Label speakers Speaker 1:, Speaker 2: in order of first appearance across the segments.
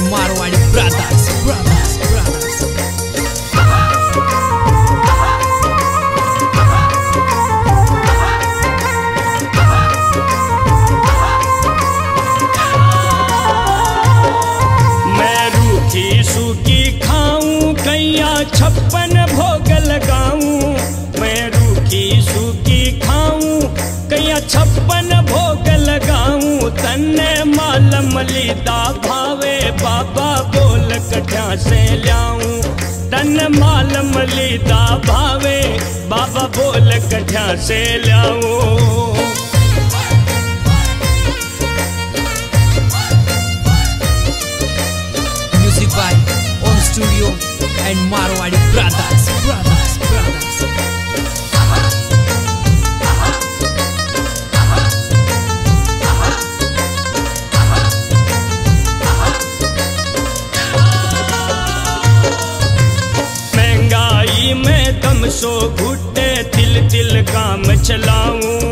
Speaker 1: and Marwadi brothers.
Speaker 2: मैं रूखी सूखी खाऊं कैया 56 भोग लगाऊं। मैं रूखी सूखी खाऊं कैया 56 भोग लगाऊं। तन्ने माल मलीदा भावे बाबा बोल कठ्या से ल्याऊं। तन माल मलीदा भावे बाबा बोल कठ्या से ल्याऊं।
Speaker 1: Music by Om Studio and Marwadi brothers.
Speaker 2: महंगाई में दम सो घुटे तिल तिल काम चलाऊं।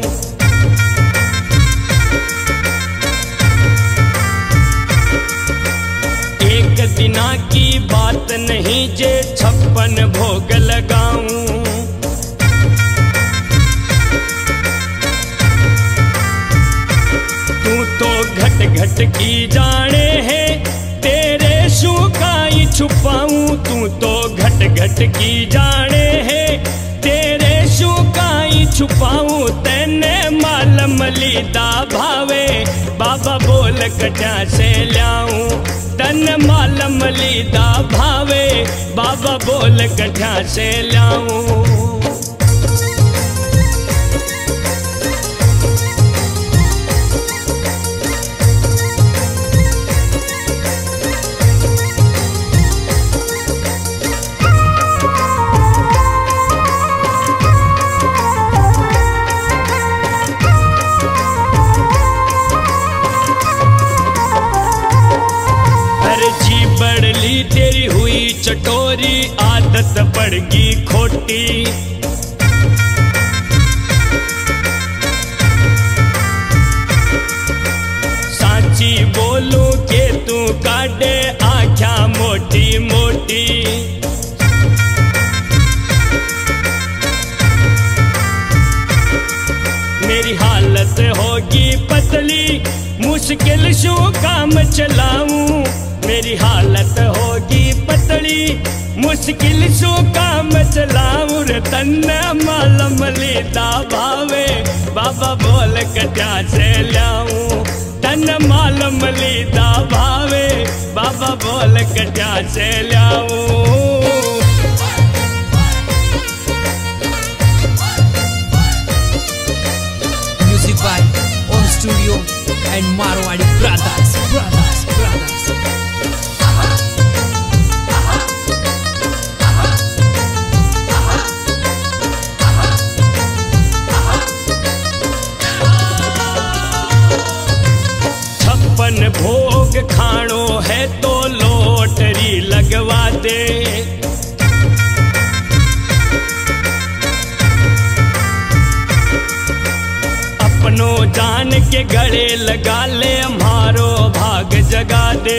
Speaker 2: एक दिना की बात नहीं जे 56 भोग लगाऊं। तू तो घट घट की जाने है तेरे शू काई छुपाऊं। तू तो घट घट की जाने है तेरे शू काई छुपाऊं। तेने माल मलीदा भावे बाबा बोल कठ्या से ल्याऊं। तन माल मलीदा भावे बाबा बोल कठ्या से ल्याऊं। अर्जी बढ़ली तेरी हुई चटोरी आदत पड़गी खोटी। साची बोलूं के तू काटे आँख्या मोटी मोटी। मेरी हालत होगी पतली मुश्किल शू काम चलाऊं। मेरी हालत होगी पतली मुश्किल शू काम चलाऊं। तन माल मलीदा भावे बाबा बोल कठ्या से ल्याऊं। तन माल मलीदा भावे बाबा बोल कठ्या से ल्याऊं।
Speaker 1: Music by Om Studio and Marwadi brothers.
Speaker 2: भोग खाणो है तो लोटरी लगवा दे। अपनो जान के गले लगा ले हमारो भाग जगा दे।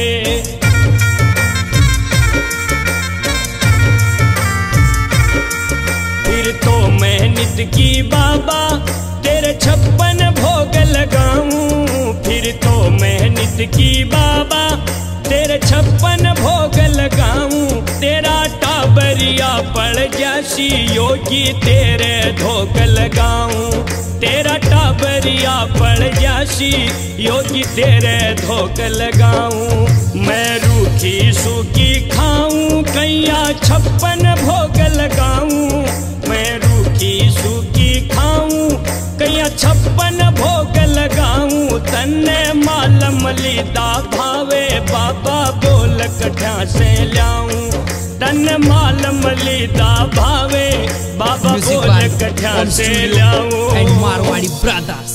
Speaker 2: फिर तो मेहनत की बाबा तेरे 56 भोग लगाऊं। फिर तो मेहनत की बाबा तेरे 56 भोग लगाऊं। तेरा टाबरिया पड़ जासी योगी तेरे धोख लगाऊं। तेरा टाबरिया पड़ जासी योगी तेरे धोख लगाऊं। मैं रूखी सूखी खाऊं कैया 56 भोग लगाऊं। मैं रूखी सूखी खाऊं कैया 56 भोग लगाऊं। तन्ने माल मलीदा भावे बाबा बोल कठ्या से ल्याऊं। तन माल मलीदा भावे बाबा बोल कठ्या से ल्याऊं।
Speaker 1: And Marwadi brothers.